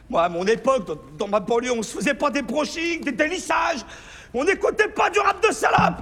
Moi, à mon époque, dans ma banlieue, on se faisait pas des brushings, des délissages. On n'écoutait pas du rap de salope.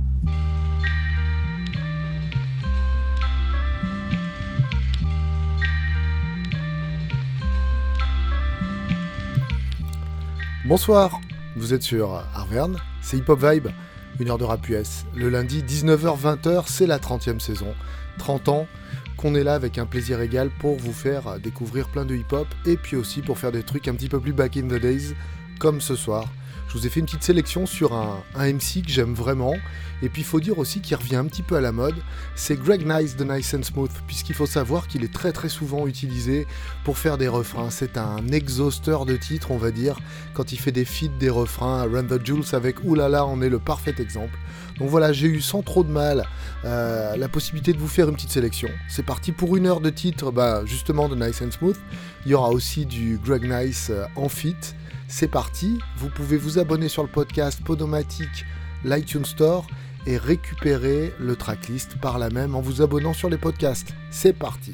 Bonsoir, vous êtes sur Arverne, c'est Hip Hop Vibe, une heure de rap US. Le lundi 19h-20h, c'est la 30e saison. 30 ans qu'on est là avec un plaisir égal pour vous faire découvrir plein de hip-hop et puis aussi pour faire des trucs un petit peu plus back in the days, comme ce soir. Je vous ai fait une petite sélection sur un MC que j'aime vraiment, et puis il faut dire aussi qu'il revient un petit peu à la mode, c'est Greg Nice de Nice and Smooth, puisqu'il faut savoir qu'il est très très souvent utilisé pour faire des refrains. C'est un exhausteur de titres, on va dire, quand il fait des feats, des refrains. Run the Jewels avec Oulala en est le parfait exemple. Donc voilà, j'ai eu sans trop de mal la possibilité de vous faire une petite sélection. C'est parti pour une heure de titres, justement de Nice and Smooth. Il y aura aussi du Greg Nice en feat. C'est parti, vous pouvez vous abonner sur le podcast Podomatic, l'iTunes Store et récupérer le tracklist par là même en vous abonnant sur les podcasts. C'est parti.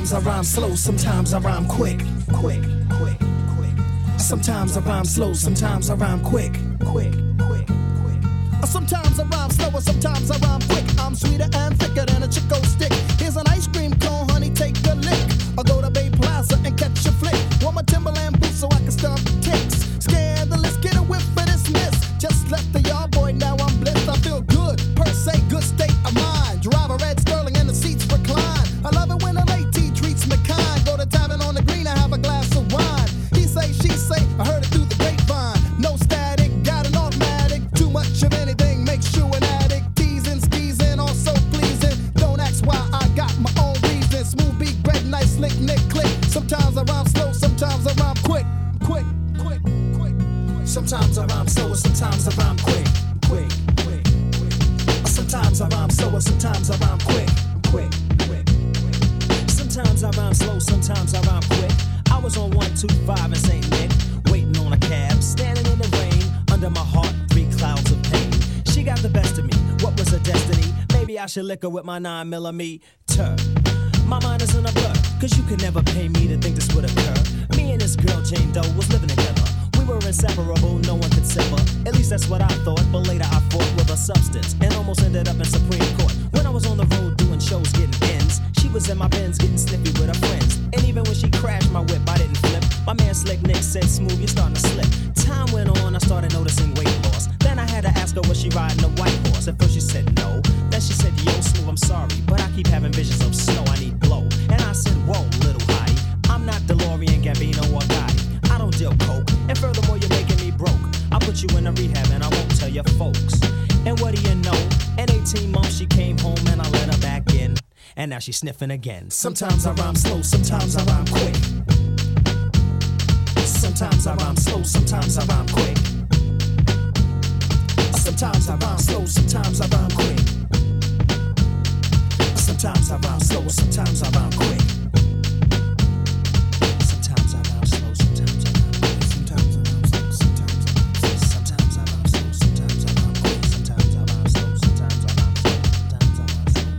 Sometimes I rhyme slow, sometimes I rhyme quick. Quick, quick, quick. Sometimes I rhyme slow, sometimes I rhyme quick. Quick, quick, quick. Sometimes I rhyme slower, sometimes I rhyme quick. I'm sweeter and thicker than a Chico stick. Here's an ice cream cone, honey, take a lick. I'll go to Bay Plaza and catch a flick. Want my Timberland boots so I can stomp ticks. Scandalous, get a whiff for this miss. Just left the yard boy, now I'm blessed. I feel good, per se, good state of mind. Drive a red Sterling and the seats recline. I love it when a lady treats me kind. Go to tavern on the green, I have a glass of wine. He say, she say, I heard it through the grapevine. No static, got an automatic. Too much of anything makes you an addict. Teasing, skeezing, also pleasing. Don't ask why, I got my own reasons. Smooth beat, bread, nice, slick, nick, click. Sometimes I rhyme slow, sometimes I rhyme quick. Quick, quick, quick. Sometimes I rhyme slow, sometimes I rhyme quick. Quick, quick, quick. Sometimes I rhyme slow, sometimes I rhyme quick. Quick, quick, quick. Sometimes I rhyme slow, sometimes I rhyme quick. I was on 125 in St. Nick, waiting on a cab, standing in the rain. Under my heart, 3 clouds of pain. She got the best of me, what was her destiny? Maybe I should lick her with my 9mm. My mind is in a blur, cause you could never pay me to think this would occur. Me and this girl Jane Doe was living together. We were inseparable, no one could sever. At least that's what I thought, but later I fought with a substance and almost ended up in Supreme Court. When I was on the road doing shows, getting ends, she was in my Benz getting sniffy with her friends. And even when she crashed my whip, I didn't flip. My man Slick Nick said, "Smooth, you're starting to slip." Time went on, I started noticing weight loss. Then I had to ask her, was she riding a white horse? At first she said no. Then she said, "Yo, Smooth, I'm sorry, but I keep having visions of snow, I need blow." And I said, "Whoa, little hottie, I'm not DeLorean, Gambino, or Gotti. I don't deal coke, and furthermore, you're making me broke. I'll put you in a rehab and I won't tell your folks." And what do you know? In 18 months she came home and I let her back in. And now she's sniffing again. Sometimes I rhyme slow, sometimes I rhyme quick. Sometimes I rhyme slow, sometimes I rhyme quick. Sometimes I rhyme slow, sometimes I rhyme quick. Sometimes I rhyme slow, sometimes I rhyme quick. Sometimes I rhyme slow, sometimes I rhyme quick. Sometimes I rhyme slow, sometimes I rhyme quick. Sometimes I rhyme slow, sometimes I rhyme quick. Sometimes I rhyme slow, sometimes I rhyme quick. Sometimes I rhyme slow.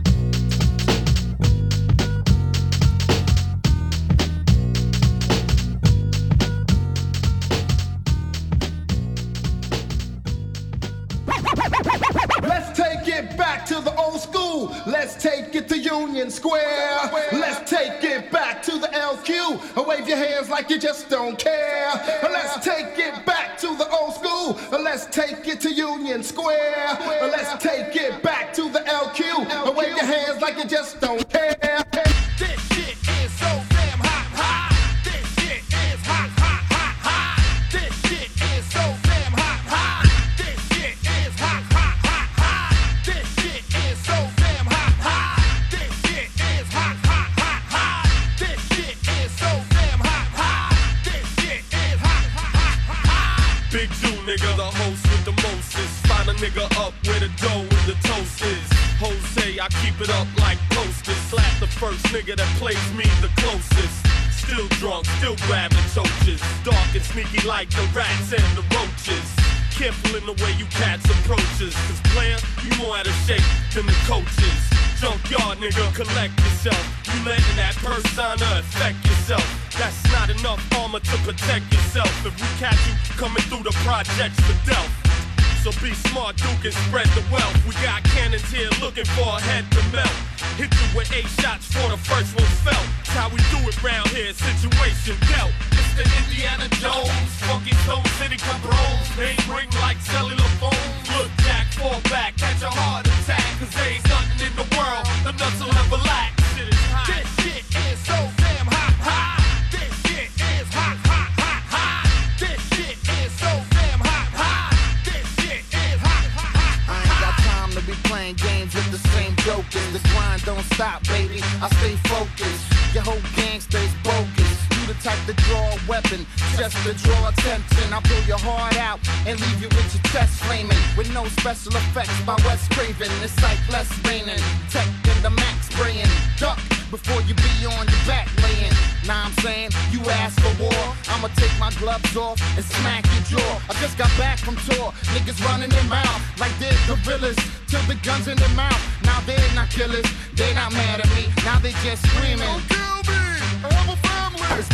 Let's take it back to the old school. Let's take it to Union Square. Let's take it back to the LQ. Wave your hands like you just don't care. Let's take it back to the old school. Let's take it to Union Square. Let's take it back to the LQ. Wave your hands like you just don't care. This shit is so damn hot, hot. This shit is hot, hot, hot, hot. This shit is so damn hot, hot. This shit is hot, hot, hot, hot. This shit is so damn hot, hot. This shit is hot, hot, hot, hot. This shit is so damn hot, hot. This shit is hot, hot, hot, hot. Big Jew nigga, the host with the mostest. Find a nigga up where the dough and the toast is. Jose, I keep it up like posters. Slap the first nigga that plays me the closest. Still drunk, still grabbing choaches. Dark and sneaky like the rats and the roaches. Careful in the way you cats approaches. Cause player, you more out of shape than the coaches. Junkyard nigga, collect yourself. You letting that persona affect yourself. That's not enough armor to protect yourself. If we catch you coming through the projects for Delph. So be smart, Duke, and spread the wealth. We got cannons here looking for a head to melt. Hit you with 8 shots for the first one felt. That's how we do it round here, situation dealt. It's the Indiana Jones, funky Stone City Cabrones. They ring like cellular phones. Look, Jack, fall back, catch a heart attack. Cause there ain't nothing in the world the nuts will ever lack. Shit is hot. This shit is so damn hot, hot. This shit is hot, hot, hot, hot. This shit is so damn hot, hot. This shit is hot, hot, hot, hot. I ain't got time to be playing games with the same jokers. The grind don't stop, baby. I stay focused. Your whole gang stays bogus. You the type to draw a weapon just to draw attention. I pull your heart out and leave you with your chest flaming. With no special effects by Wes Craven. It's like less raining. Tech in the max spraying. Duck before you be on your back laying. Now I'm saying, you ask for war, I'ma take my gloves off and smack your jaw. I just got back from tour, niggas running their mouth like they're gorillas, till the guns in their mouth. Now they're not killers, they not mad at me, now they just screaming. Don't kill me!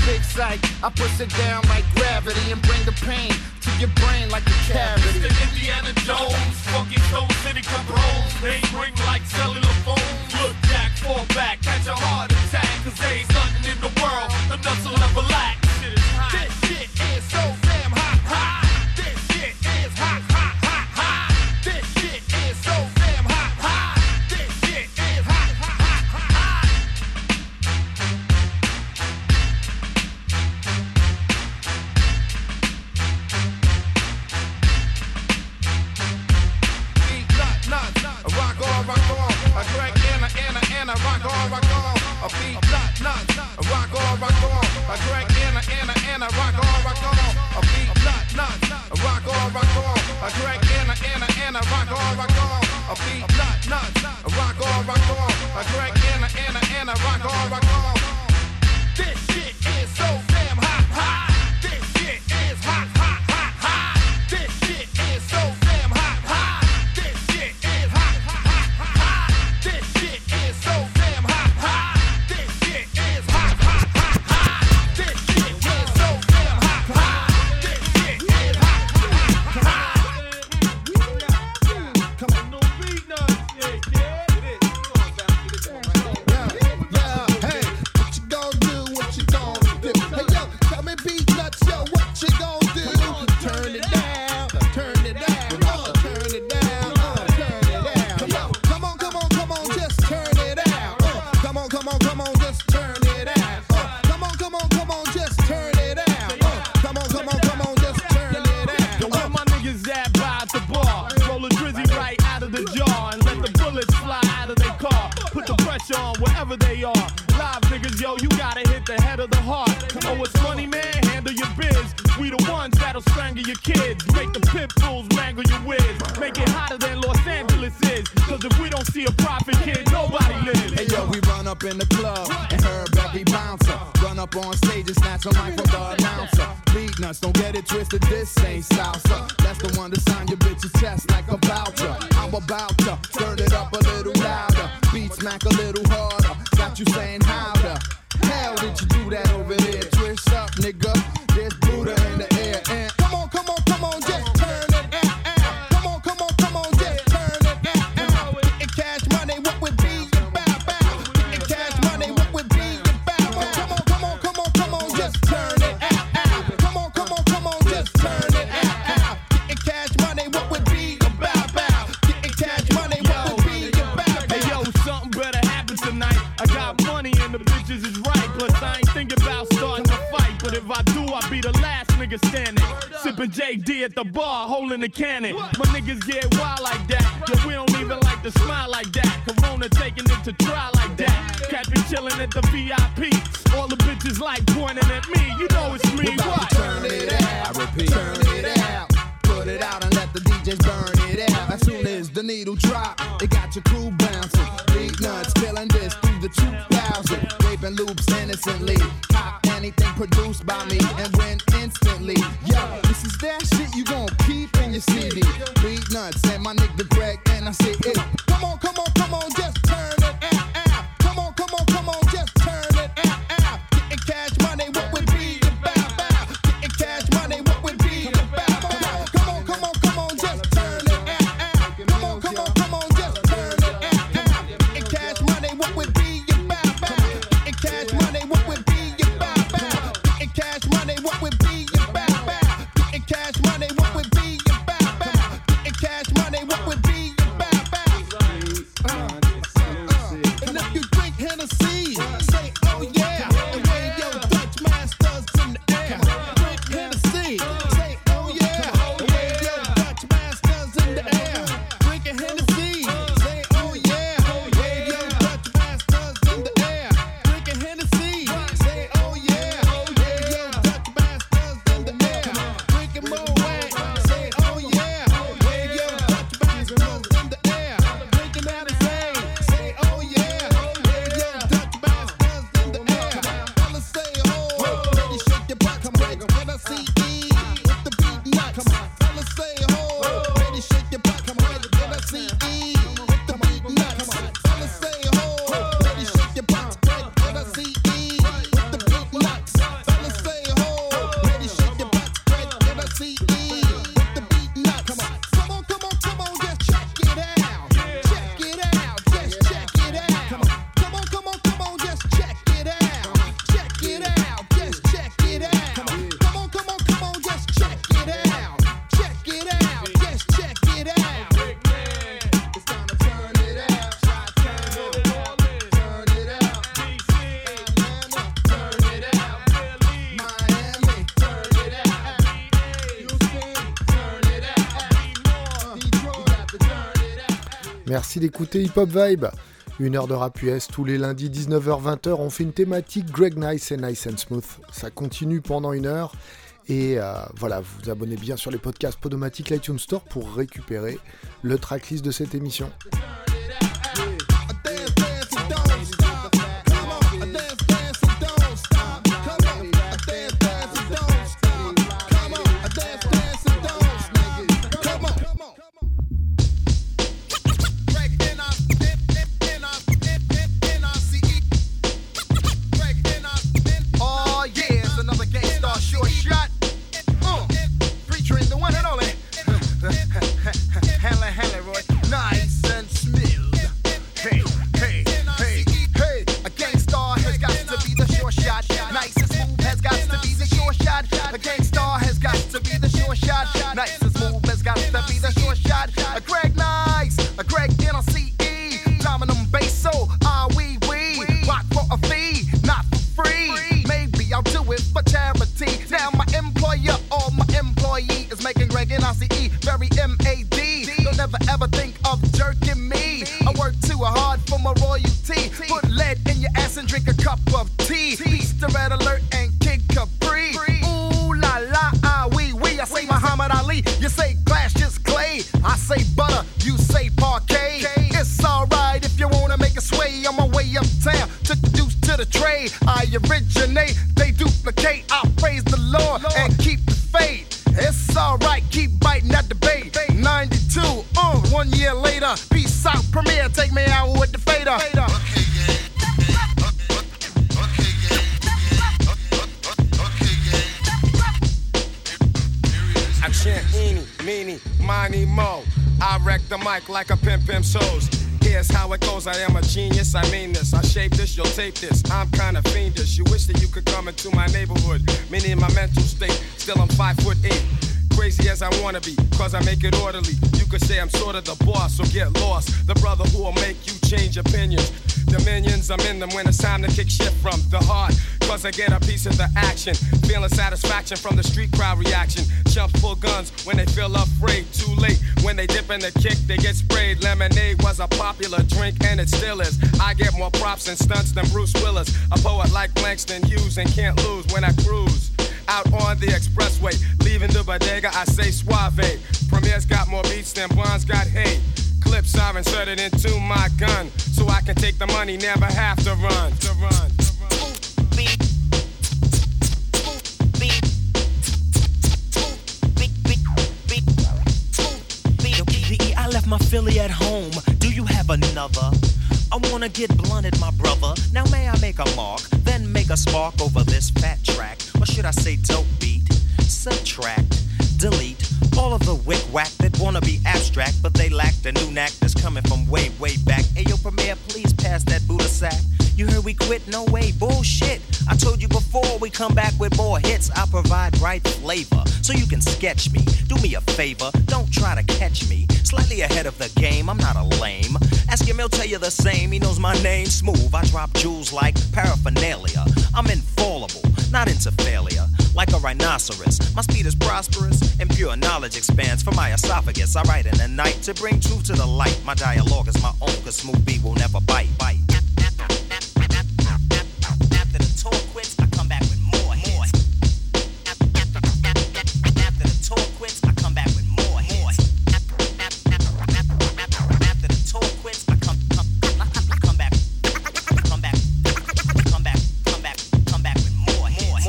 big sight. I push it down like gravity and bring the pain to your brain like a cavity. Mr. Indiana Jones, funky Stone City Cabrones. They ring like cellular phones. Look back, fall back, catch a heart attack. Cause there ain't nothing in the world enough to ever lack. Shit is hot. This shit is so damn hot, hot. This shit is hot, hot, hot, hot. This shit is so damn hot, hot. This shit is hot, hot, hot, hot. Beat nut, rock on. A crack and a rock on. A beat nut, rock on. A crack and a rock on. A beat nut, rock on. A crack and a rock on. A beat nut, rock on. A crack and a rock on. This shit is so damn hot, hot. This shit is hot, hot, hot, hot. This shit is so damn hot, hot. This shit is hot, hot, hot, hot. This shit is so damn hot, hot. This shit is hot, hot, hot, hot. This shit is so damn hot, hot. This shit is hot, hot, hot. Come on, no beat nuts, yeah, kid. Yeah, hey, what you gon' do? What you gon' do? Hey, yo, tell me beat nuts, yo, what you gon' do? Turn it down, turn it down, turn it down, turn it down. Yo, come on, just turn it out. Come on, just turn it out. Come on, just turn it out. Come on, just turn it out. Yo, where my niggas at by the bar? Roll a drizzy right out of the jar and let the bullets fly out of their car. Put the pressure on wherever they are. Live niggas, yo, you gotta hit the head of the heart. Oh, it's funny, man, handle your biz. We the ones that'll strangle your kids. Make the pit bulls wrangle your whiz. Make it hotter than Los Angeles is. Cause if we don't see a profit, kid, nobody lives. Hey yo, we run up in the club and herb every bouncer. Run up on stage and snatch a mic from the announcer. Beat nuts, don't get it twisted, this ain't salsa. That's the one to sign your bitch's chest like a voucher. I'm about to turn it up a little louder. Beat smack a little harder. Got you saying how the hell did you do that over there? Twist up, nigga. There's Buddha in the air and come on, just turn it out. Come on, just turn it out. Getting cash money, what would be about? Getting cash money, what would be about? Come on, just turn it out. Come on, just turn it out. Getting cash money, what would be about? Getting cash money, what would be about? Hey yo, something better happen tonight. I got money and the bitches is right. Plus I ain't thinking about starting a fight. But if I do, I'll be the last nigga standing. Sipping JD at the bar, holding the cannon. My niggas get wild like that. Yo, we don't even like to smile like that. Corona taking it to try like that. Catch me chilling at the VIP. All the bitches like pointing at me. You know it's me. What? Turn it out, I repeat. Turn it out, put it out and let the DJs burn it out. As soon as the needle drop, it got your crew bouncing. Beat nuts, killing this through the 2000. Raping loops innocently. Cop anything produced by me and win instantly. Yo, this is that shit you gon' keep in your CD. Beat nuts and my nigga Greg and I say it. Come on, just turn it out. Come on, just turn it out. Getting cash money, what would be about? Getting cash money, what would be about? Come on, just turn it out. Come on, just turn it out. Getting cash money, what would be about? Getting cash money, what would be about? Getting cash money, what would be Merci d'écouter Hip Hop Vibe. Une heure de rap US tous les lundis 19h-20h. On fait une thématique Greg Nice et Nice and Smooth. Ça continue pendant une heure. Et voilà, vous vous abonnez bien sur les podcasts Podomatic, l'iTunes Store pour récupérer le tracklist de cette émission. Like a pimp shows. Here's how it goes. I am a genius. I mean this. I shape this. You'll tape this. I'm kinda fiendish. You wish that you could come into my neighborhood. Meaning my mental state. Still I'm 5'8". Crazy as I wanna be, cause I make it orderly. You could say I'm sort of the boss, so get lost. The brother who'll make you change opinions. Dominions, I'm in them when it's time to kick shit from the heart. Cause I get a piece of the action. Feeling satisfaction from the street crowd reaction. Jump full guns when they feel afraid. Too late when they dip in the kick, they get sprayed. Lemonade was a popular drink and it still is. I get more props and stunts than Bruce Willis. A poet like Langston Hughes and can't lose when I cruise. Out on the expressway, leaving the bodega, I say suave. Premier's got more beats than Bonds got hate. Clips are inserted into my gun, so I can take the money, never have to run. I left my Philly at home. Do you have another? I wanna get blunted, my brother. Now may I make a mark, then make a spark over this fat track? Or should I say dope beat? Subtract, delete all of the wick-wack that wanna be abstract, but they lack the new knack that's coming from way, way back. Ayo, Premier, please pass that Buddha sack. You heard we quit? No way, bullshit. I told you before, we come back with more hits. I provide right flavor, so you can sketch me. Do me a favor, don't try to catch me. Slightly ahead of the game, I'm not a lame. Ask him, he'll tell you the same. He knows my name, smooth. I drop jewels like paraphernalia. I'm infallible, not into failure. Like a rhinoceros, my speed is prosperous, and pure knowledge expands from my esophagus. I write in the night to bring truth to the light. My dialogue is my own, cause Smooth B will never bite. After the tour quits, I come back with more hits. After the tour quits, I come back with more hits. After the tour quits, I come back with more hits.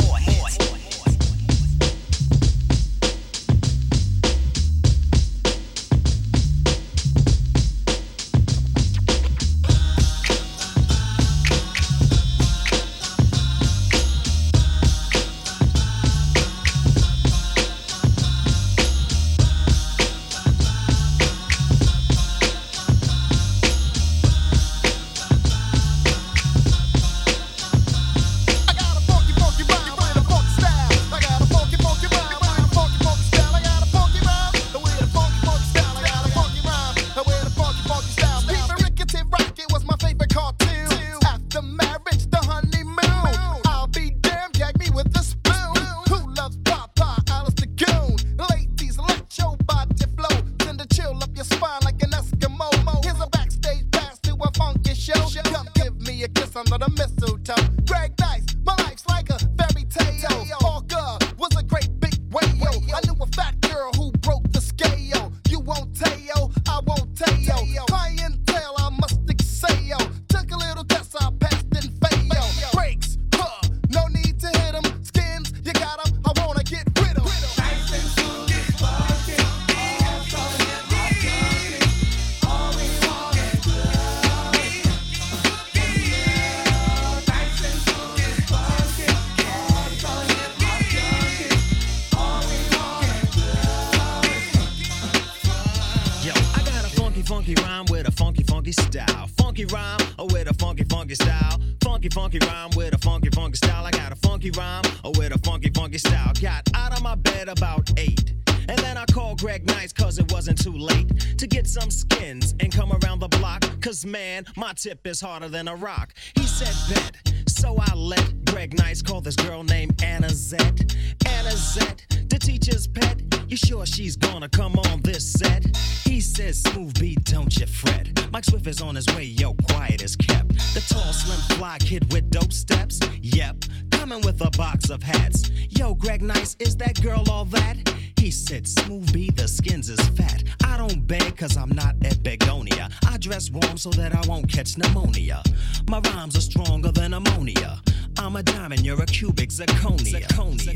funky style. Funky rhyme with a funky, funky style. Funky, funky rhyme with a funky, funky style. I got a funky rhyme with a funky, funky style. Got out of my bed about 8. And then I called Greg Nice cause it wasn't too late to get some skins and come around the block. Cause man, my tip is harder than a rock. He said bet, so I let Greg Nice call this girl named Anna Zett. Anna Zett, the teacher's pet. You sure she's gonna come on this set? He says, smooth beat, don't you fret. Mike Swift is on his way, yo, quiet as kept. The tall, slim, fly kid with dope steps. Yep, coming with a box of hats. Yo, Greg Nice, is that girl all that? He said, smooth B, the skins is fat. I don't beg cause I'm not at Begonia. I dress warm so that I won't catch pneumonia. My rhymes are stronger than ammonia. I'm a diamond, you're a cubic zirconia.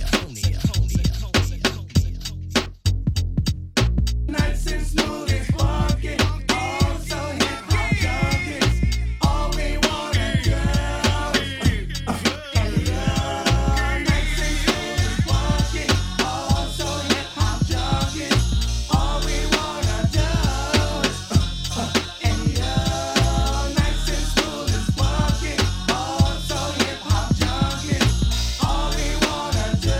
Nice and smooth and funky. Oh, so hip-hop junkies. All we wanna do is nice and smooth and funky. Oh, so hip-hop junkies. All we wanna do is nice and smooth and funky. Oh, so hip-hop junkies. All we wanna do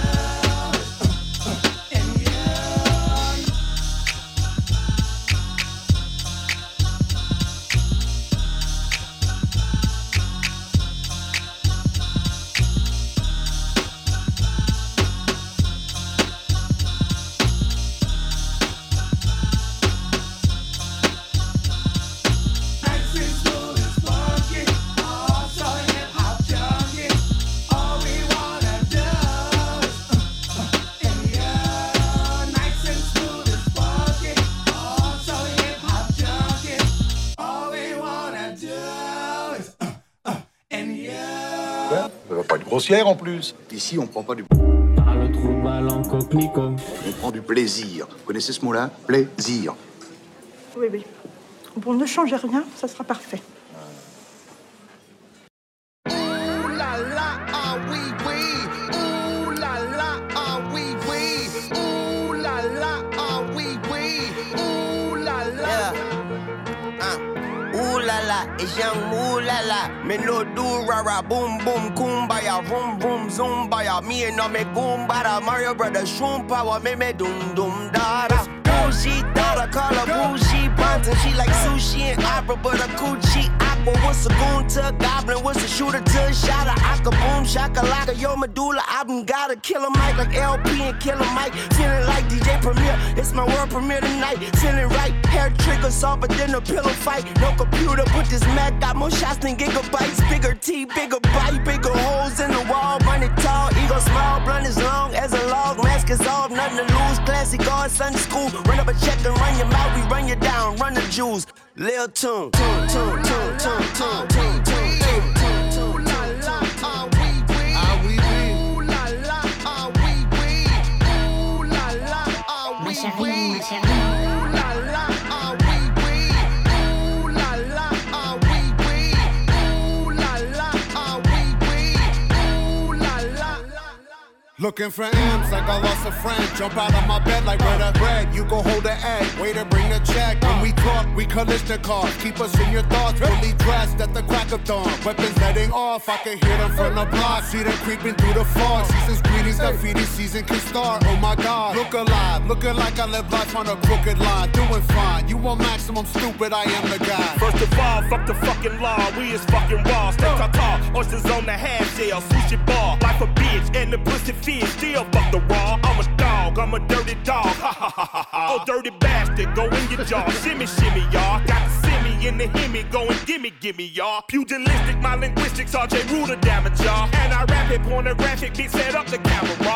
grossière en plus. Ici, on prend pas du... Par le trou de balle en coquelicot. On prend du plaisir. Vous connaissez ce mot-là? Plaisir. Oui, oui. Bon, ne changez rien, ça sera parfait. Ooh la la, ah oui oui. Ooh la la, ah oui oui. Ooh la la, ah oui oui. Ooh la la. Ooh la la, it's young ooh la la. Me no do rara boom boom kumbaya vroom vroom zumbaya. Me and me goombada Mario Brothers shroom power me doom doom dada. Bougie daughter call her bougie Bunton. She like sushi and opera but a coochie aqua. What's a goon to a goblin? What's a shooter to a shotter? Aka boom shakalaka. Yo medulla album got a killer mic like LP and Killer Mike. Feeling like DJ Premier. It's my world premiere tonight. Feeling right. Hair trigger softer than a pillow fight. No computer but this Mac got more shots than gigabytes. Bigger T, bigger bite, bigger holes in the wall. Money tall, ego small, blunt as long as a log. Mask is off, nothing to lose. Classic guard, Sunday school. Run up a check and run your mouth. We run you down, run the jewels. Lil Tune, tune, tune, tune, tune, tune, tune, tune, tune. Ooh la la, ah oui oui. Ah oui oui. Ooh la la, ah oui oui. Ooh la la, ah oui oui. Ma chérie. Ooh la la, ah oui oui. Ooh la la, ah oui oui. Ooh la la, ah oui oui. Ooh la la. Looking for M's like I lost a friend. Jump out of my bed like where the bread. You go hold the egg, waiter bring the check. When we talk, we Kalishnikov. Keep us in your thoughts, fully dressed at the crack of dawn. Weapons letting off, I can hear them from the block. See them creeping through the fog. Season's greetings, the feeding season can start. Oh my God, look alive, looking like I live life on a crooked line. Doing fine, you want maximum stupid, I am the guy. First of all, fuck the fucking law. We is fucking raw. Steak tartare, oysters on the half shell, sushi bar. Like a bitch and the pussy fish. Still fuck the raw. I'm a dog, I'm a dirty dog. Ha ha ha ha ha. Oh, dirty bastard, go in your jaw. Shimmy, shimmy, y'all. Got the semi in the hemi. Go and gimme, gimme, y'all. Pugilistic, my linguistics, RJ Ruler damage, y'all. And I rap it, pornographic, bitch, set up the camera. Ooh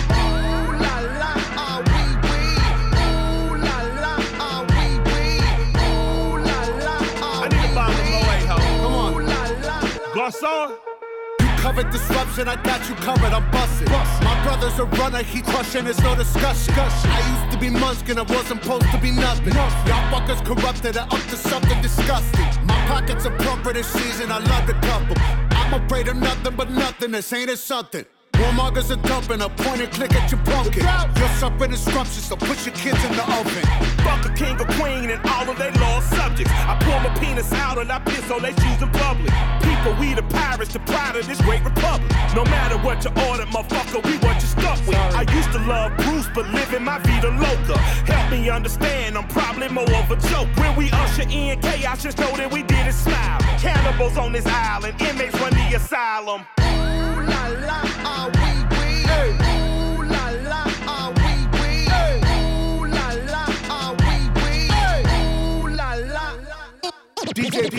la la, ah oui oui. Ooh la la, ah oui oui. Ooh la la, ah oui oui. I need to buy some Moe, ho. Come on. Ooh la la. Garçon. Covered disruption, I got you covered, I'm busted. My brother's a runner, he crushing, there's no discussion. I used to be Munchkin, I wasn't supposed to be nothing. Y'all fuckers corrupted, I'm up to something disgusting. My pockets are plumper this season, I love the couple. I'm afraid of nothing but nothing, this ain't it something. Warmongers are dumping, a point and click at your pumpkin. You're supping and scrumptious, so put your kids in the oven. Fuck a king or queen and all of their lost subjects. I pull my penis out and I piss on their shoes in public. People, we the pirates, the pride of this great republic. No matter what you order, motherfucker, we what you stuck with. I used to love Bruce, but living my vida loca. Help me understand, I'm probably more of a joke. When we usher in chaos, just know that we didn't smile. Cannibals on this island, inmates run the asylum. Ooh la la, ah wee wee. Ooh la la, ah wee wee. Ooh la la, ah wee wee. Ooh la la. DJ.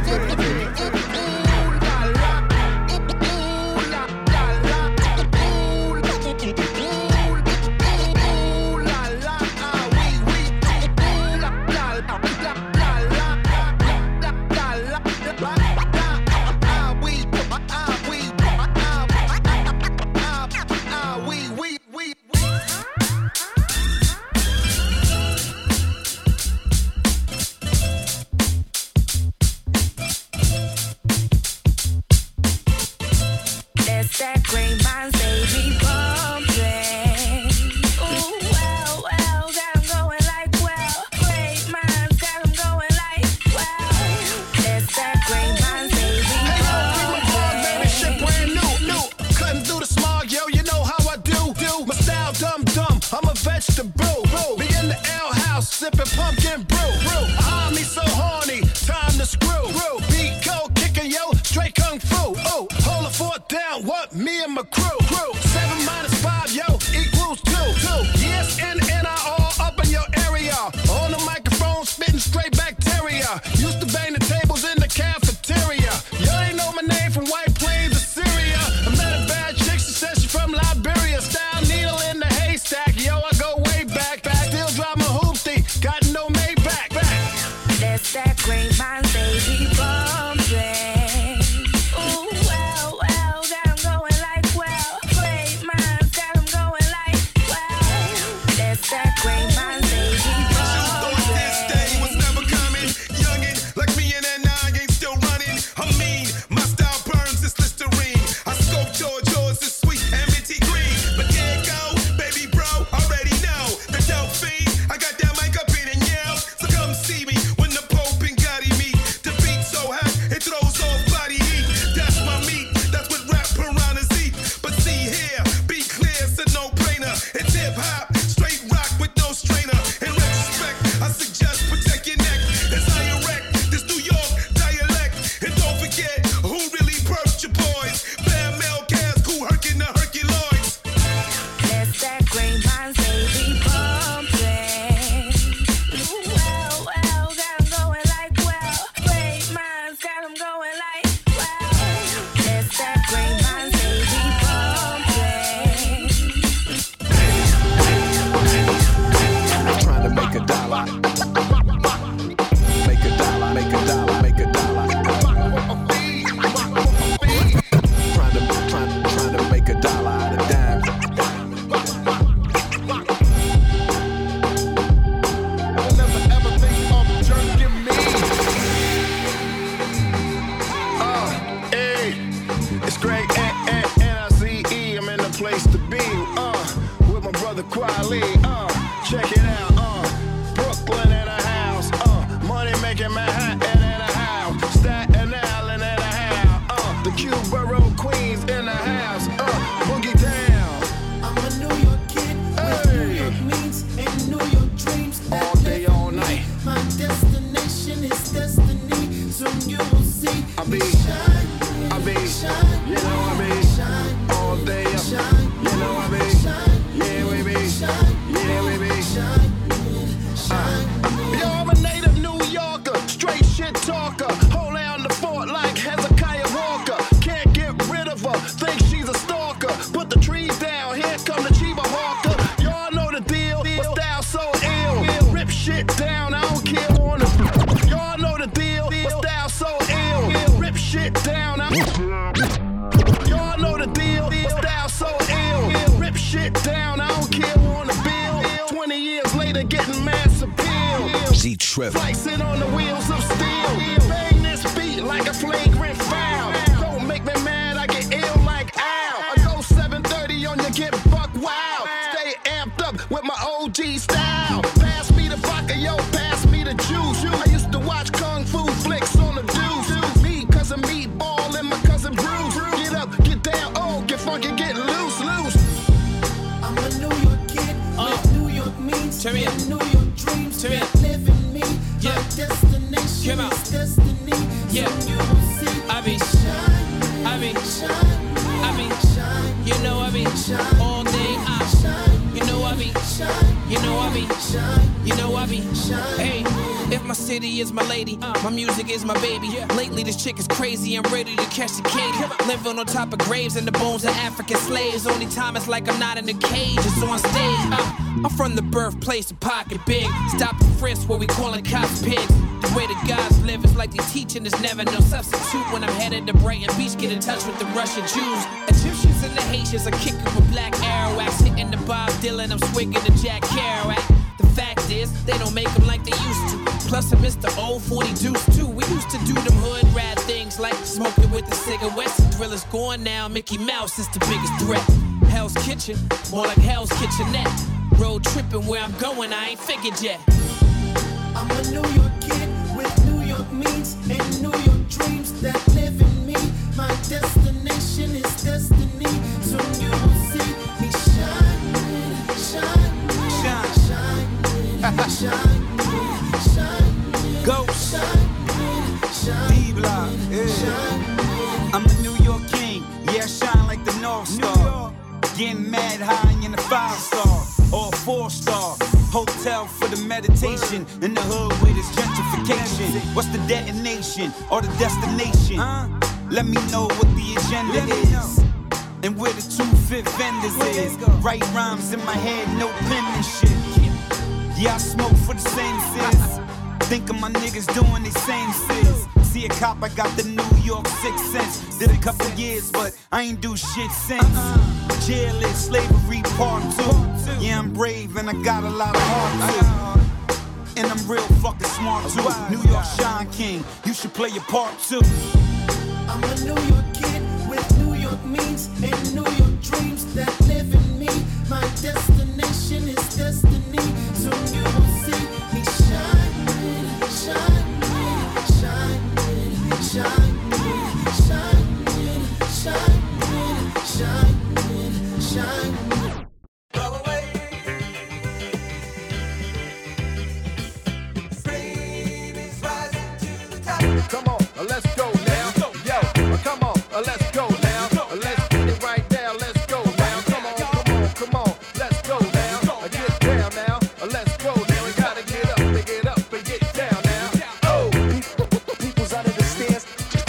That green mind baby bumping. Ooh, well, got 'em going like well. Great minds got 'em going like well. That's that green mind baby bumping. Baby, shit brand new. Cutting through the smog, yo, you know how I do. My style dumb, I'm a vegetable. Be in the L house, sipping pumpkin brew. I'm me so horny, time to screw. Beat cold, kicking yo, straight kung fu. Oh, hold the fort down, what? Me and my crew. 7 minus 5, yo, equals 2. Yes, N-N-I-R up in your area. On the microphone, spitting straight bacteria. Used to bang the tables in the cafeteria. Yo, they know my name from White Plains of Syria. I met a bad chick, she said she from Liberia. Style needle in the haystack, yo, I go way back. Still drive my hoopty, got no Maybach. That's that green mind baby bumping. Ooh, well, got 'em going like well. Great minds got 'em going like well. That's that green mind baby bumping. This day was never coming. Youngin' like me and that 9 ain't still running. I mean, my style burns, it's Listerine. I scope yours is sweet and minty green. But there you go, baby bro, already know. The dope fiend, I got that mic up in and yell. So come see me when the Pope and Gotti meet. The beat so hot, it throws off body heat. That's my meat, that's what rap piranhas eat. But see here, be clear, it's a no-brainer. It's hip-hop, straight rock with no strainer. In retrospect, I suggest protect your neck as I erect this New York dialect. And don't forget who really birthed your boys. Bam, Mel, Cass, Kool Herc and the Herculoids. That's that green mind baby bumping. Ooh, well, got 'em going like well. Great minds got 'em going like well. That's that green mind baby bumping. Trying to make a dollar. Make a dollar, make a dollar, make a dollar. Trying to make a dollar out of dimes. Never ever think of jerking me. Hey, it's great, N-I-C-E, I'm in the place to be, with my brother Kweli, check it out, Brooklyn in the house, money making Manhattan in the house, Staten Island in the house, the Cube Borough Queens in the house, Boogie Down. I'm a New York kid with New York means and New York dreams. All day, all night. My destination is destiny. Soon you will see me shine. You know I be all day up. You know I be yeah we be Yo, I'm a native New Yorker, straight shit talker. Hold down the fort like Hezekiah Walker. Can't get rid of her, think she's a stalker. Put the trees down, here come the Chiba Hawker. Y'all know the deal, my style so ill. Rip shit down, I don't care on the. Y'all know the deal, my style so ill. Rip shit down, y'all know the deal, my style so ill. Rip shit down, I don't care on the bill. 20 years later, getting mass appeal. Z-Trip. Slicing on the wheels of steel. Bang this beat like a flagrant foul. Don't make me mad, I get ill like Al. I go 730. Turn me up. New York dreams that live in me. My destination is destiny. Yeah. So you will see I be shine. I be shine. I be shine. You know I be shine. All day I shine. You know I be shine. You know I be shine. You know I be shine. Hey, if my city is my lady, my music is my baby. Lately this chick is crazy, I'm ready to catch the Katie. Living on top of graves and the bones of African slaves. Only time it's like I'm not in a cage, it's on stage. I'm from the birthplace of Pocket Big. Stop the frisk where we callin' cops pigs. The way the guys live is like they teaching, there's never no substitute. When I'm headed to Brighton Beach, get in touch with the Russian Jews. Egyptians and the Haitians are kicking with black Arawaks. Hitting the Bob Dylan, I'm swigging the Jack Kerouac. The fact is, they don't make them like they used to. Plus I miss the old 40 deuce too. We used to do them hood rat things like smoking with the cigarettes. The Thriller's gone now, Mickey Mouse is the biggest threat. Hell's Kitchen, more like Hell's Kitchenette. Road tripping where I'm going, I ain't figured yet. I'm a New York kid with New York means and New York dreams that live in me. My destination is destiny. So you will see me shine, shine, shine, shine, shine, shine. Go shine, D-Block, yeah. I'm a New York king, yeah, I shine like the North Star. Getting mad high in the 5-star or 4-star hotel for the meditation. In the hood with its gentrification. What's the detonation or the destination? Let me know what the agenda is and where the 2-5 vendors is. Write rhymes in my head, no penmanship. Yeah, I smoke for the same sis. Think of my niggas doing the same sis. See a cop, I got the New York 6 cents. Did a couple years, but I ain't do shit since. Jail is slavery part 2. Yeah, I'm brave and I got a lot of heart too. And I'm real fucking smart too. New York Shine King, you should play your part too. I'm a New York kid with New York means and New York dreams that live in me. My destination is destiny. So you will see me shine, shine, shine, shine, shine, shine, shine, shine. Come on, let's go now. Yo, come on, let's go now. Let's get it right now. Let's go now. Come on, come on, let's go now. Get down now. Let's go now. We gotta get up and get down now. Oh, people's under the stairs.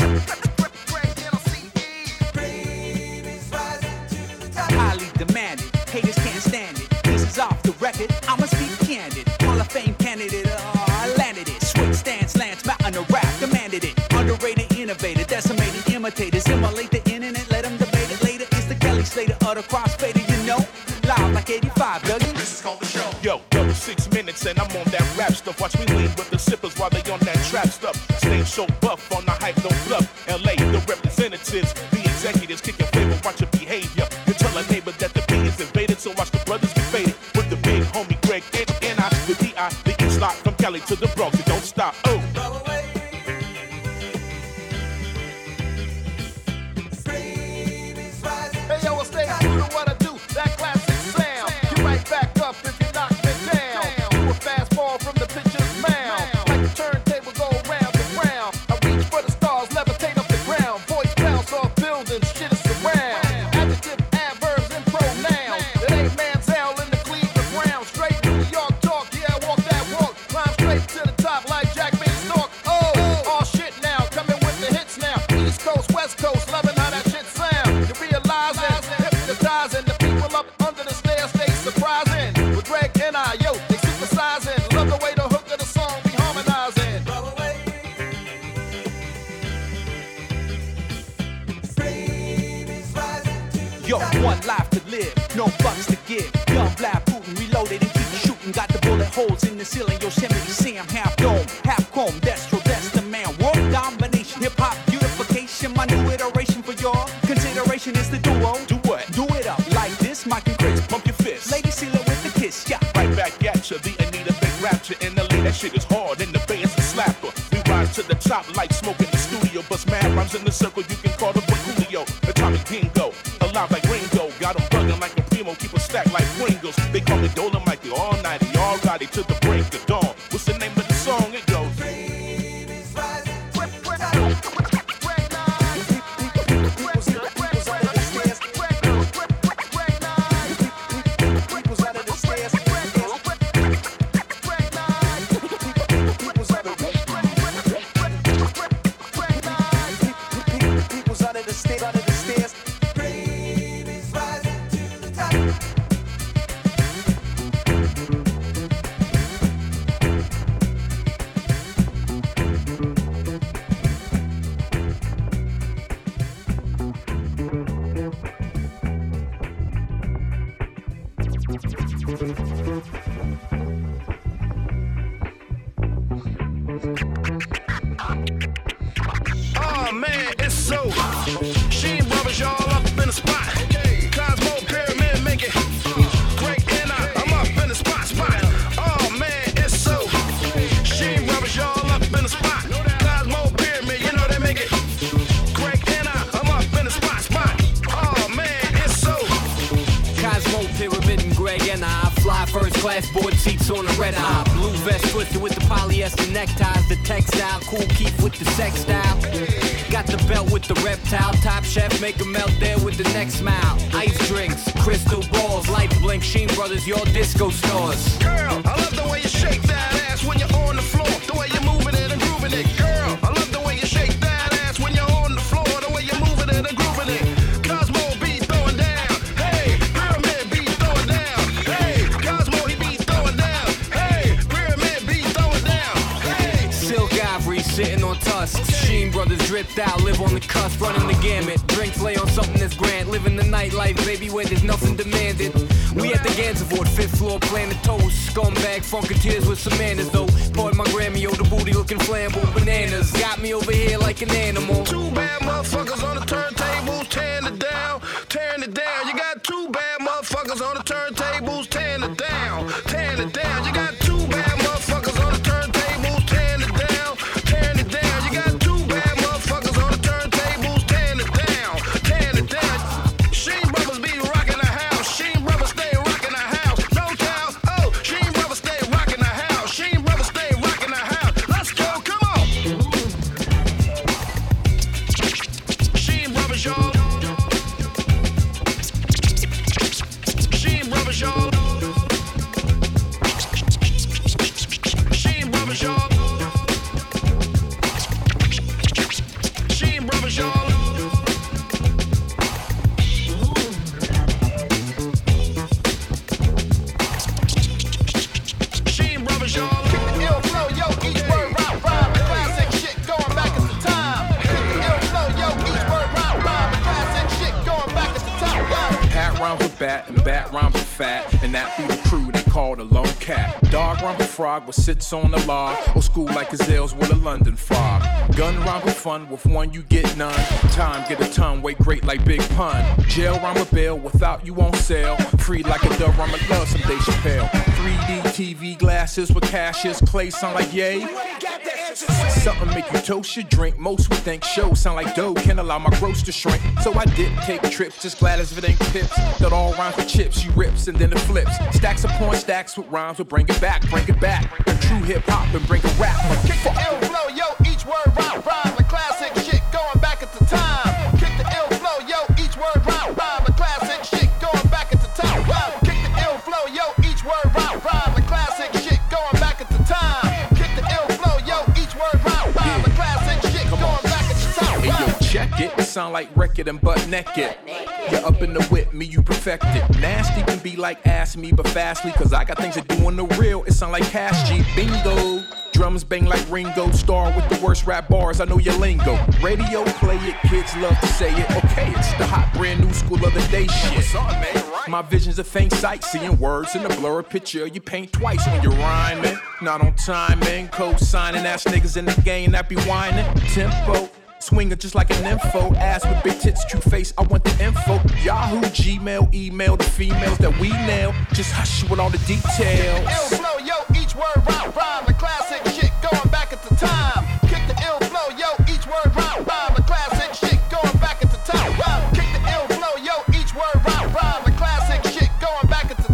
Highly demanded, haters can't stand it. This is off the record, I'ma speak candid. Hall of Fame candidate, I landed it. Switch stance, Lance Mountain, a rap, demanded it. Underrated, innovator, decimated imitators. Immolate the internet, let them debate it later. It's the Kelly Slater of the crossfader, you know. Live like 85, Dougie. This is called the show. Yo, double 6 minutes and I'm on that rap stuff. Watch me lean with the sippers while they on that trap stuff. Stay so buff on the hype, no bluff. LA, the representatives, the executives kicking flavor, watch your behavior. You tell a neighbor that the beat is invaded, so watch the brothers get faded. With the big homie Greg, N.I., the D.I., the East Lot, from Cali to the Bronx, it don't stop. Oh. Hey yo, stay true to what I do. That classic sound. Get right back up if you knock me down. Do a fastball from the pitcher's mound. Like the turntable go round and round. I reach for the stars, levitate up the ground. Voice bounce off buildings, shit is surround. Adjective, adverbs, and pronouns. It ain't Manziel in the Cleveland Brown. Straight New York talk, yeah, I walk that walk. Climb straight to the top like Jack Beanstalk. Oh shit now, coming with the hits now. East Coast, West Coast, loving how that shit sound. You realize that, hypnotizing the people up under the stairs, stay surprising. With Greg and I, yo, they supersizing. Love the way the hook of the song be harmonizing. Yo, one life to live, no fucks to give. Young black Putin reloaded and keep shooting. Got the bullet holes in the ceiling. Yosemite Sam, half dome, half comb. That's the man. World domination, hip hop beautification. My new iteration for your consideration is the duo. Do what? Do it up like this, Mike and Chris. Pump your fist. Lady seal it with the kiss, yeah. Right back at you, the Anita Big Rapture in LA. That shit is hard, in the Bay it's a slapper. We rise to the top like smoke in the studio. Bust mad rhymes in the circle, you can call the boy Julio. Atomic Dingo, alive like Ringo. Got him bugging like a primo, keep a stack like Pringles. They call me Dolomite, the all-nighter, you all got it to the break of dawn. What's the name of the song? It goes. Oh man, it's so. Sheen Brothers, y'all up in the spot. Cosmo Pyramid make it. Great and I'm up in the spot. Oh man, it's so. Sheen Brothers, y'all up in the spot. Cosmo Pyramid, you know they make it. Great and I'm up in the spot. Oh man, it's so. Cosmo Pyramid and Greg and I fly first class board seats on the red eye. Blue vest twisted with the polyester neckties. The textile, cool Keith with the sex style. Got the belt with the reptile. Top chef, make a melt there with the next smile. Ice drinks, crystal balls, lights blink. Sheen Brothers, your disco stars. Girl, I love the way you shake that ass when you're on the floor. The way you're moving it and grooving it. Girl, I love the way you shake that ass when you're on the floor. The way you're moving it and grooving it. Cosmo be throwing down. Hey, Pyramid be throwing down. Hey, Cosmo he be throwing down. Hey, Pyramid be throwing down. Hey. Silk Ivory sitting on tusks. Sheen Brothers dripped out, live on the cusp, running the gamut. Drinks lay on something that's grand. Living the nightlife, baby, where there's nothing demanded. We at the Gansevoort, 5th floor, planting toast. Scumbag, funketeers with some manners, though. Pardon my Grammy, oh, the booty looking flamboyant. Bananas got me over here like an animal. Two bad motherfuckers on the turntables, tearing it down, tearing it down. You got two bad motherfuckers on the turntables, tearing it down, tearing it down. You got two bad motherfuckers on the turntables, tearing it down, tearing it down. You got two bad motherfuckers on the turntables, tearing it down, tearing it down. Sheen Brothers be rocking the house. Sheen Brothers stay rocking the house. No doubt. Oh, Sheen Brothers stay rocking the house. Sheen Brothers stay rocking the house. Let's go, come on. Sheen Brothers, y'all. Sheen Brothers, y'all. Sheen Brothers, y'all. Sheen Brothers, y'all. Sheen Brothers, y'all. Kick the ill flow, yo, each word rhyme. The classic shit going back at the time. Kick the ill flow, yo, each word rhyme. The classic shit going back at the time. Hat rhymes with bat and bat rhymes with fat, and that be the crew they call the Lone Cat. Dog rhymes with frog, but sits on the log. Old school like gazelles with a London fog. Gun rhymes with fun, with one you get none. Time get a ton, weight great like Big Pun. Jail rhyme with bail, without you won't sell. Free like a dove rhyme with love, some Dave Chappelle. 3D TV glasses with cashes, clay sound like yay. Something make you toast your drink. Most would think shows sound like dough, can't allow my gross to shrink. So I did take trips, just glad as if it ain't pips. That all rhymes with chips, you rips and then it flips. Stacks upon stacks with rhymes, will bring it back, bring it back. True hip hop and bring a rap. Kick the ill flow, yo, each word rhyme. The classic shit going back at the time. Kick the ill flow, yo, each word rhyme. The classic shit going back at the time. Kick the ill flow, yo, each word rhyme. The classic shit going back at the time. Kick the ill flow, yo, each word rhyme. The classic shit going back at the time. Hey yo, check it, it sound like record and butt naked. You're up in the whip, me you perfect it. Nasty can be like ask me, but fastly, cause I got things to do on the real. It sound like Cash G, bingo. Drums bang like Ringo, star with the worst rap bars, I know your lingo. Radio play it, kids love to say it. Okay, it's the hot brand new school of the day shit. My vision's a faint sight, seeing words in a blurred picture. You paint twice when you're rhyming. Not on time, man, co-signing ass niggas in the game that be whining. Tempo. Swinging just like an info, ass with big tits, cute face, I want the info. Yahoo, Gmail, email the females that we nail. Just hush with all the details. Ill flow, yo, each word rhyme. The classic shit going back at the time. Kick the ill flow, yo, each word rhyme. The classic shit going back at the time. Kick the ill flow, yo, each word rhyme. The classic shit going back at the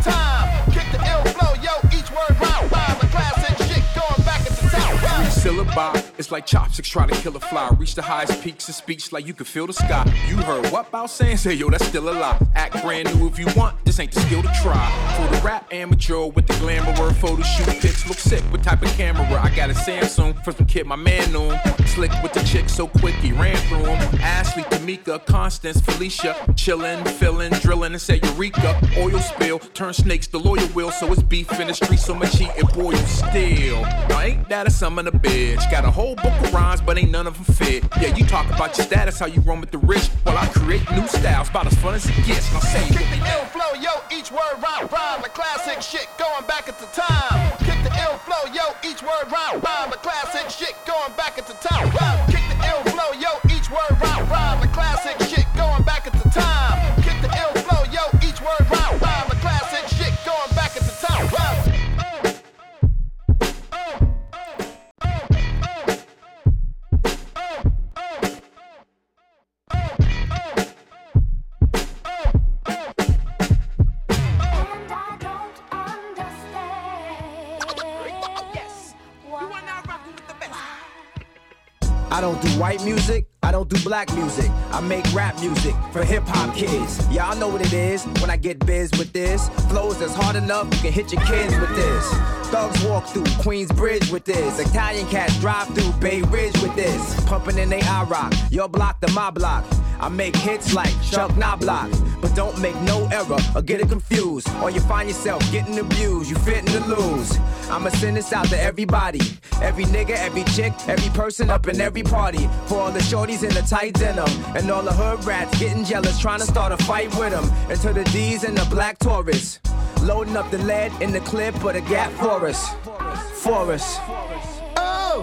by. It's like chopsticks try to kill a fly. Reach the highest peaks of speech like you can feel the sky. You heard what about saying? Say, yo, that's still a lie. Act brand new if you want, this ain't the skill to try. For the rap amateur with the glamour, photo shoot pics look sick. What type of camera? I got a Samsung from some kid my man knew him. Slick with the chick so quick he ran through him. Ashley, Tamika, Constance, Felicia, chillin', fillin', drillin', and say Eureka. Oil spill, turn snakes the lawyer will. So it's beef in the street, so much heat it boils still. Now ain't that a sum of a bitch? Got a whole book of rhymes, but ain't none of them fit. Yeah, you talk about your status, how you roam with the rich, while I create new styles, about as fun as it gets. Now say Kick the ill flow, yo, each word rhyme, the classic shit going back at the time. Kick the ill flow, yo, each word rhyme, the classic shit going back at the time. Kick the ill flow, yo, each word rhyme, the classic shit going back at the time. Kick the ill flow, yo, each word rhyme, the classic shit going back at the time. I don't do white music, I don't do black music. I make rap music for hip-hop kids. Yeah, I know what it is when I get biz with this. Flows that's hard enough, you can hit your kids with this. Thugs walk through Queensbridge with this. Italian cats drive through Bay Ridge with this. Pumping in they I-Rock, your block to my block. I make hits like Chuck Knobloch, but don't make no error or get it confused, or you find yourself getting abused, you fitting to lose. I'ma send this out to everybody, every nigga, every chick, every person up in every party, for all the shorties in the tight denim, and all the hood rats getting jealous, trying to start a fight with them, and to the D's and the black Taurus, loading up the lead in the clip of the Gap Forest. Oh!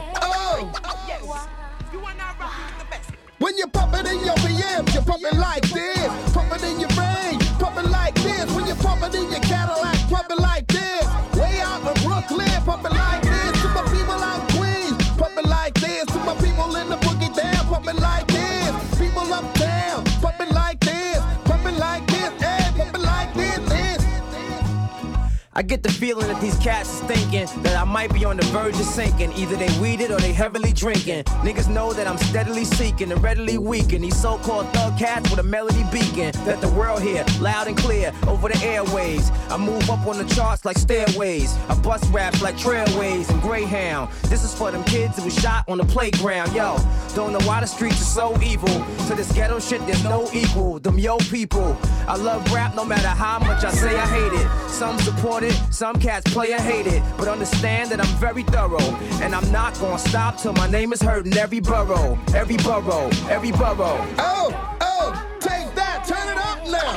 When you pump it in your BMs, you pump it like this. Pump it in your brain, pump it like this. When you pump it in your Cadillac, pump it like this. Way out in Brooklyn, pump it like this. To my people out in Queens, pump it like this. To my people in the boogie down, pump it like this. People uptown, pump it like this. Pump it like this, hey, pump it like this. I get the feeling that these cats is thinking that I might be on the verge of sinking. Either they weeded or they heavily drinking. Niggas know that I'm steadily seeking and readily weaken these so-called thug cats with a melody beacon. Let the world hear loud and clear over the airways. I move up on the charts like stairways. I bust raps like trailways and Greyhound. This is for them kids that was shot on the playground. Yo, don't know why the streets are so evil. To this ghetto shit there's no equal. Them yo people. I love rap no matter how much I say I hate it. Some support it, some cats play and hate it, but understand that I'm very thorough, and I'm not gonna stop till my name is heard in every borough, every borough, every borough. Oh, take that, turn it up now.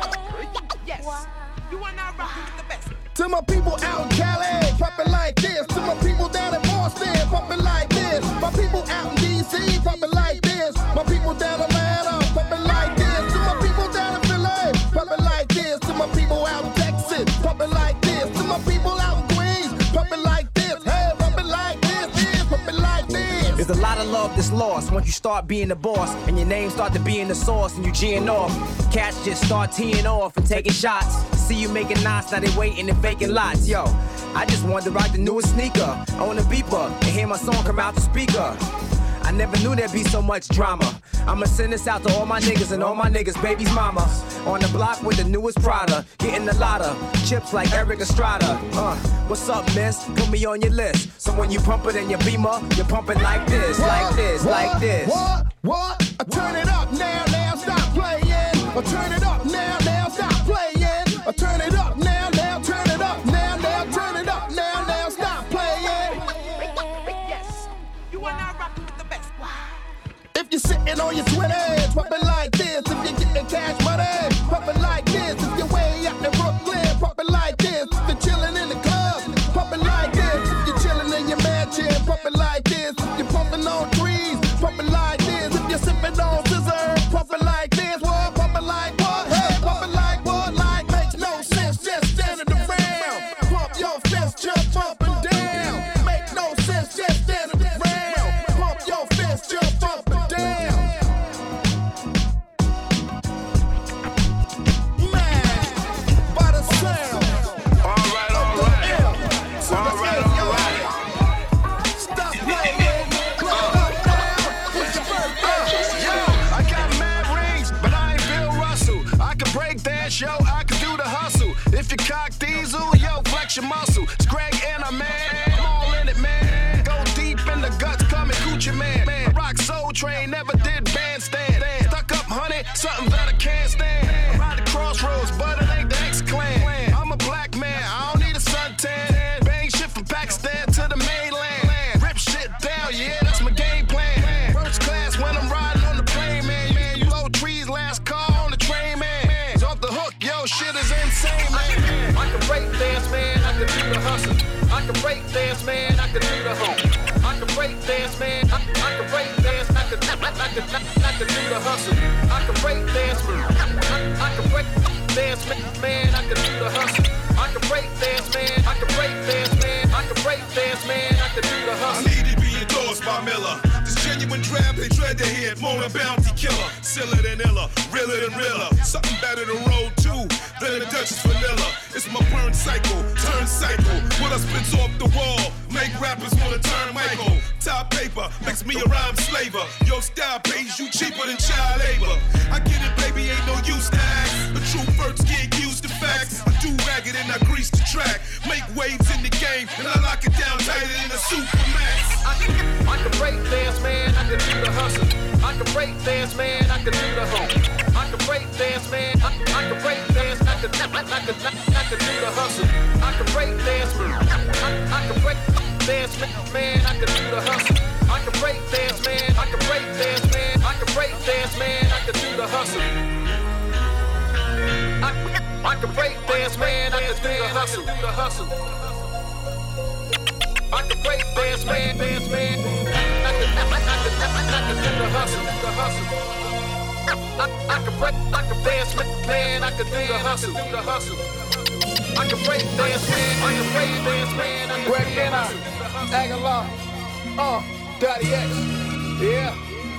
Yes, you are now rocking with the best. To my people out in Cali, pump it like this. To my people down in Boston, pump it like this. My people out in DC, pump it like this. My people down in Atlanta, pump it like this. To my people down in Philly, pump it like this. To my people out in Texas, pump it like this. To my people out in Queens, pump it like this. Hey, pump it like this, pump it like this. There's a lot of love that's lost once you start being the boss and your name start to be in the sauce and you G'ing off. Cats just start teeing off and taking shots. See you making knots, now they waiting and faking lots. Yo, I just wanted to rock the newest sneaker on the beeper and hear my song come out the speaker. I never knew there'd be so much drama. I'ma send this out to all my niggas and all my niggas' baby's mama. On the block with the newest Prada, getting a lot of chips like Eric Estrada. What's up, miss? Put me on your list. So when you pump it in your Beamer, you pump it like this, like this, like this. What? Turn it up now, stop playing. Or turn it up now, stop playing. Or turn it up now, turn it up now, turn it up now, stop playing. Yes, you are now rocking with the best. If you're sitting on your 20s, pump it like this. If you're getting cash money, pump it like this. If you're way out in Brooklyn, pump it like this. If you're chilling in the club, pump it like this. If you're chilling in your mansion, pump it like this. If you're pumping on trees, pump it like this. If you're sipping on scissor, pump it like this. What? Pump it like what? Hey, pump it like what? Like makes no sense, just standing around. Pump your fist, jump up and down. Make no sense, just standing around. Pump your fist, jump up and down. Diesel, yo, flex your muscle. It's Greg and a man. I'm all in it, man. Go deep in the guts, coming coochie man. I rock Soul Train, never did bandstand. Stuck up, honey, something that I can't stand. I ride the crossroads, but it ain't the X-Clan. I'm a black man, I don't need a suntan. Bang shit from Pakistan to the mainland. Rip shit down, yeah, that's my game plan. First class when I'm riding on the plane, man. You low trees, last call on the train, man. It's off the hook, yo, shit is insane, man. I can break dance, man, I can do the hustle. I can break dance, man, I can do the hustle. I can break dance, man, I can break dance, I can do the hustle. I can break dance, man, I can break dance, man, I can do the hustle. I can break dance, man, I can break dance, man, I can break dance, man, I can do the hustle. I need to be endorsed by Miller. This genuine draft, they dread to hear it. Mona Bounty Killer, siller than iller, realer than realer. Something better to roll too than the Duchess Vanilla. It's my burn cycle, turn cycle. What I spits off the wall, make rappers wanna turn Michael. Top paper, makes me a rhyme slaver. Your style pays you cheaper than child labor. I get it, baby, ain't no use to act. The true first get used to facts. I do ragged and I grease the track. Make waves in the game, and I lock it down tighter than a Supermax. I can break dance, man, I can do the hustle. I can break dance, man, I can do the hustle. I can break dance, man, I can break dance, I can do the hustle. I can break dance, man, I can break dance, man, I can do the hustle. I can break dance, man, I can break dance, man, I can break dance, man, I can do the hustle. I can break dance, man, I can do the hustle. I can break dance, man, I can do the hustle. I can break dance, man, I can do the hustle. I can break dance, man, I can break dance, man, I can do the hustle. Greg Anna, Aguilar, Daddy X, yeah.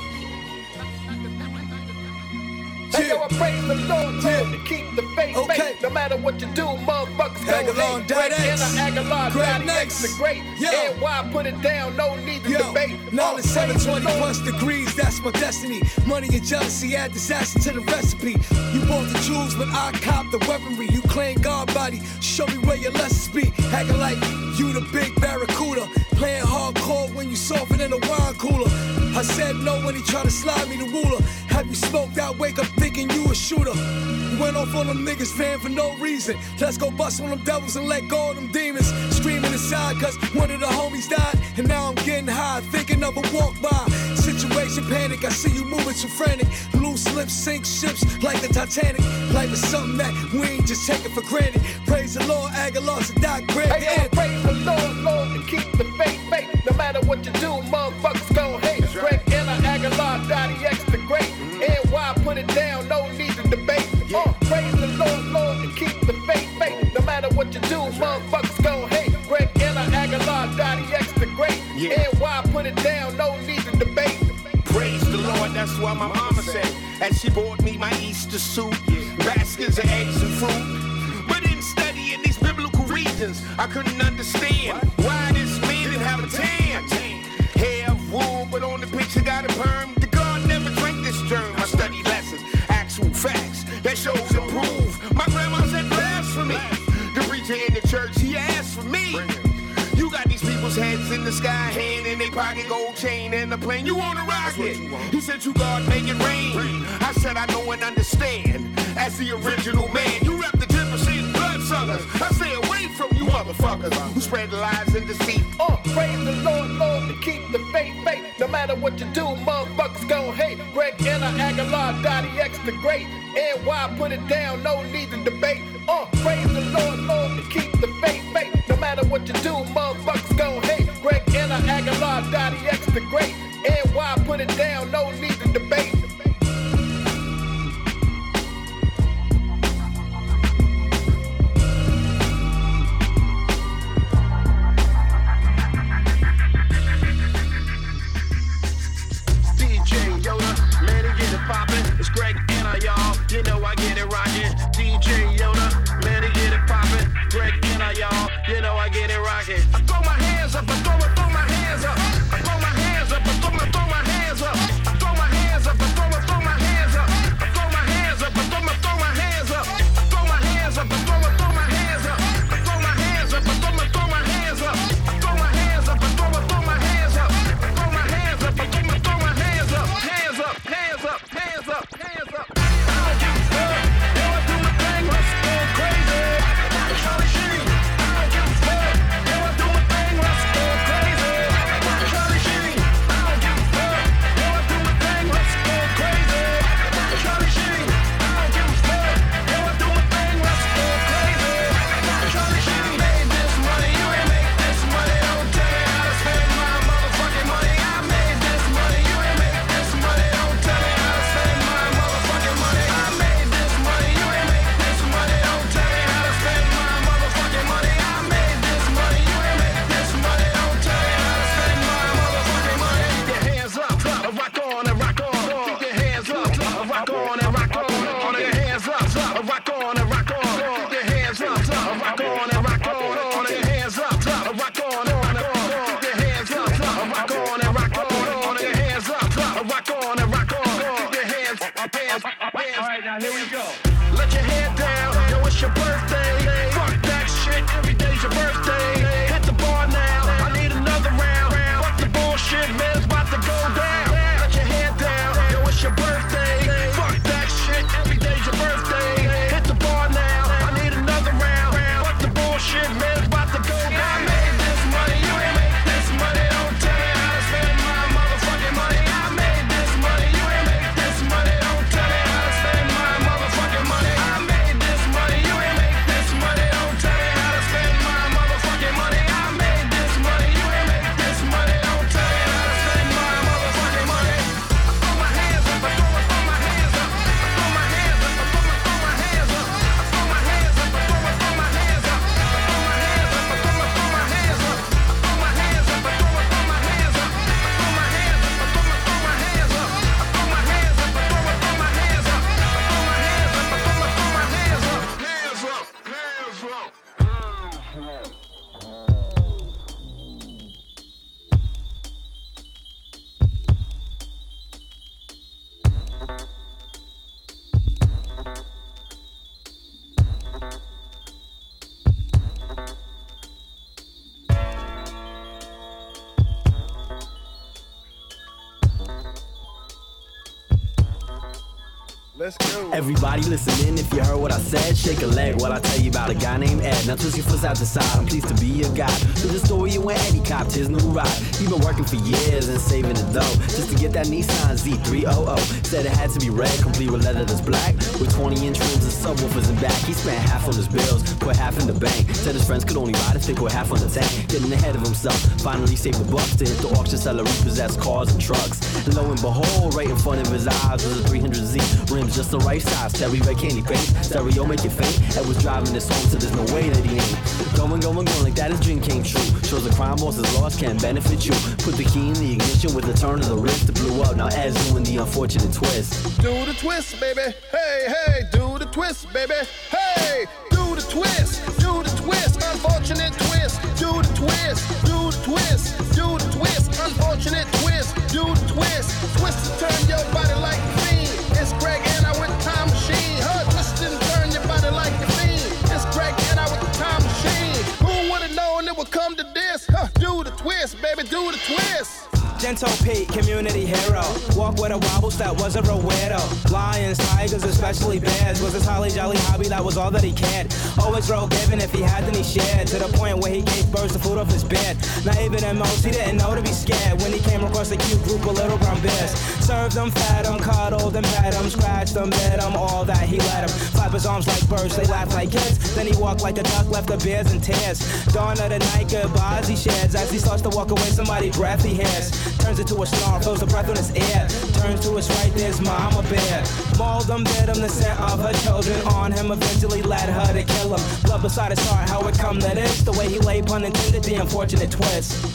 Hey, yo, I praise the Lord, to keep the faith, no matter what you do, motherfuckers go hate. Greg Anna, Aguilar, Daddy X, the great, and why put it down, no need to debate. Knowledge 720 plus degrees, that's my destiny. Money and jealousy add disaster to the recipe. You bought the jewels, but I cop the weaponry. You claim God body, show me where your lessons be. Acting like you the big barracuda, playing hardcore when you softer than a wine cooler. I said no when he tried to slide me the ruler. Have you smoked out, wake up thinking you a shooter. You went off on them niggas, fan, for no reason. Let's go bust on them devils and let go of them demons. Screaming inside cause one of the homies died, and now I'm getting high, thinking of a walk by. Situation panic, I see you moving too frantic. Loose lips sink ships like the Titanic. Life is something that we ain't just taking for granted. Praise the Lord, Aguilar, to die great. Hey, yo, praise the Lord, to keep the faith. No matter what you do, motherfuckers gon' hate. Greg Anna, Aguilar, Daddy X, the great. And why put it down, no need to debate. Praise the Lord, to keep the faith. No matter what you do, motherfuckers gon' hate. Greg Anna, Aguilar, Daddy X, the great. And why put it down, no need to debate. Praise the Lord, that's what my mama said as she bought me my Easter suit, baskets of eggs and fruit. But in studying these biblical regions, I couldn't understand why this man didn't have a tan. Hair of wool, but on the picture got a perm. The God never drank this germ. I studied lessons, actual facts that shows and prove. My grandma said blasphemy. The preacher in the church, he asked for me. You got these people's heads in the sky, hand in their pocket, gold chain and a plane. You wanna rock it? He said, you God make it rain. I said, I know and understand. As the original man, you rep the 10% blood suckers. I stay away from you motherfuckers who spread lies and deceit. Praise the Lord, to keep the faith. No matter what you do, motherfuckers gon' hate. Greg Anna, Aguilar, Daddy X, the great. And why put it down, no need to debate. Praise the Lord, to keep the faith. No matter what you do, motherfuckers gon' hate. Greg Anna, Aguilar, Daddy X, the great. And why put it down, no need to debate. DJ Yoda, man, he get it poppin'. It's Greg Anna, y'all. You know I get it rockin'. DJ Yoda, man, he get it poppin'. Greg Anna, y'all. You know I get it rockin'. I throw my hands up, I throw my hands up. I throw my hands up, I Let's go. Everybody listening, if you heard what I said, shake a leg while I tell you about a guy named Ed. Now twist your foot out the side, I'm pleased to be your guy. Through the story you went Eddie copped his new ride. He been working for years and saving the dough just to get that Nissan Z300. Said it had to be red, complete with leather that's black, with 20-inch rims and subwoofers in back. He spent half on his bills, put half in the bank. Said his friends could only ride if they put half on the tank. Getting ahead of himself, finally saved the bucks to hit the auction, sell or repossess cars and trucks. And lo and behold, right in front of his eyes was a 300Z, rims just the right size, cherry red candy paint, stereo make it faint. Ed was driving this home, so there's no way that he ain't going like that. His dream came true. Shows the crime boss's loss can benefit you. Put the key in the ignition with the turn of the wrist. It blew up. Now Ed's doing the unfortunate twist. Do the twist, baby. Hey, hey, do the twist, baby. Hey, do the twist, do the twist. Unfortunate twist. Do the twist, do the twist, do the twist. Unfortunate twist, do the twist. Twist and turn your body like a fiend. It's Greg and I with the time machine. Twist and turn your body like a fiend. It's Greg and I with the time machine. Who would've known it would come to this? Do the twist, baby, do the twist. Gentle Pete, community hero. Walk with a wobbles that wasn't real weirdo. Lions, tigers, especially bears, was his holly jolly hobby, that was all that he cared. Always real giving, if he had then he shared, to the point where he gave birds the food off his bed. Naive than most, he didn't know to be scared when he came across a cute group of little brown bears. Served them, fed them, cuddled them, pet them, scratched them, bit them, all that he let them. Flap his arms like birds, they laughed like kids. Then he walked like a duck, left the bears in tears. Dawn of the night, goodbyes he shares. As he starts to walk away, somebody breath he hears. Turns into a snarl, fills the breath in his ear. Turns to his right, there's mama bear. Mauled him, bit him, the scent of her children on him. Eventually led her to kill him. Blood beside his heart, how it come to this? The way he lay, pun intended, the unfortunate twist.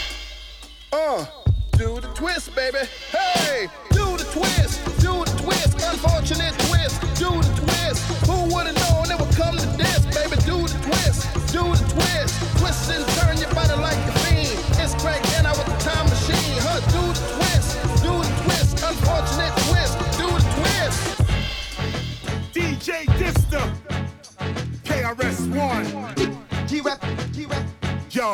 Do the twist, baby. Hey, do the twist, do the twist. Unfortunate twist, do the twist. Who would've known it would come to this, baby? Do the twist, do the twist. Twist and turn your body like a fiend. It's Greg and I with the time machine. Do the twist, do the twist. Unfortunate twist, do the twist. DJ Dista, KRS-One, G-Rap. Yo,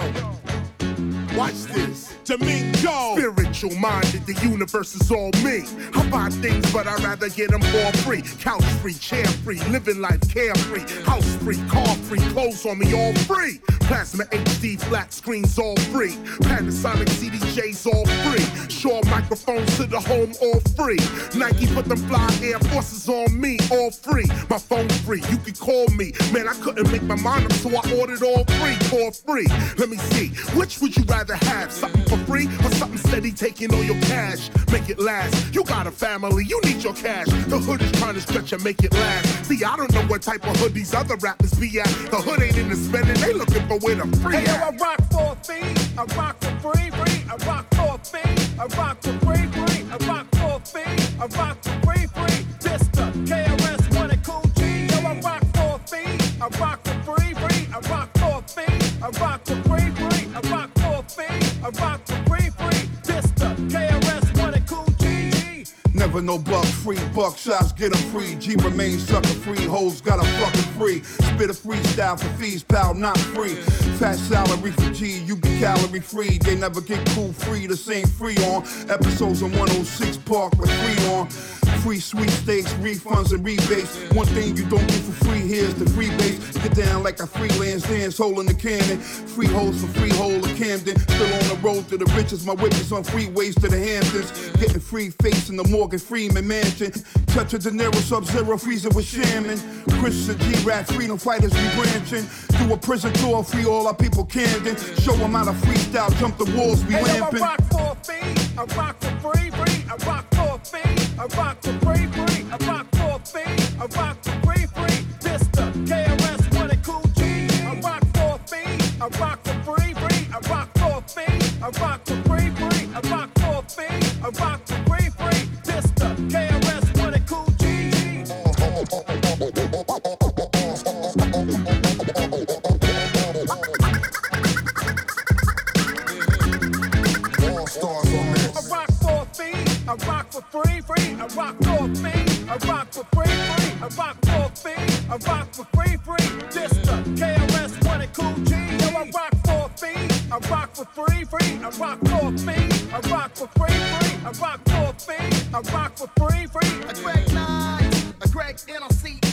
watch this. Domingo, spiritual minded, the universe is all me. I buy things, but I'd rather get them for free. Couch free, chair free, living life carefree. House free, car free, clothes on me all free. Plasma HD, flat screens all free. Panasonic CDJs all free. Shure microphones to the home all free. Nike put them fly Air Forces on me all free. My phone free, you can call me. Man, I couldn't make my mind up, so I ordered all free for free. Let me see, which would you rather have? Something for free or something steady taking all your cash? Make it last. You got a family, you need your cash. The hood is trying to stretch and make it last. See, I don't know what type of hood these other rappers be at. The hood ain't in the spending, they looking for where the free Hey, at. yo, I rock for a fee, I rock for free, free. I rock for a fee, I rock for free, free. I rock for a fee, I rock for free, free. This the KRS-One and Cool G. Yo, I rock for a fee, I rock for free, free. I rock for a fee, I rock for free, free. I rock for a fee, I rock for free, free. This the KRS-One and Cool G. Never no buck free, buck shots get 'em free. G remains sucker free, hoes got a fucking free. Spit a freestyle for fees, pal, not free. Fat salary for G, you get calorie free. They never get cool free, the same free on. Episodes on 106 Park with free on. Free sweepstakes, refunds and rebates. One thing you don't get for free, here's the free base. Get down like a freelance dance, hole in the cannon. Free hoes for free hole of Camden. Still on the road to the riches, my witness on freeways to the Hamptons. Getting free face in the Morgan Freeman mansion. Touch of De Niro, Sub-Zero, freezing with Shaman. Chris and G-Rap, freedom fighters, we branching. Do a prison tour, free all our people Camden. Show them how to freestyle, jump the walls, we lamping. I rock for a fee, I rock for free, free. I rock for a fee, I rock for free, free. I rock for a fee, I rock for free, free. This the KRS-One and Cool G. I rock for a fee, I rock for free, free. I rock for a fee, I rock for free, free. I rock for a fee, I rock for free, free. This the KRS-One and Cool G. free, free. I rock for a fee. I rock for free, free. I rock for a fee. I rock for free, free. This the KRS One and Cool G. Yo, I rock for a fee. I rock for free, free. I rock for a fee. I rock for free, free. I rock for a fee. I rock for free, free. A Greg Nine, a Greg NLC.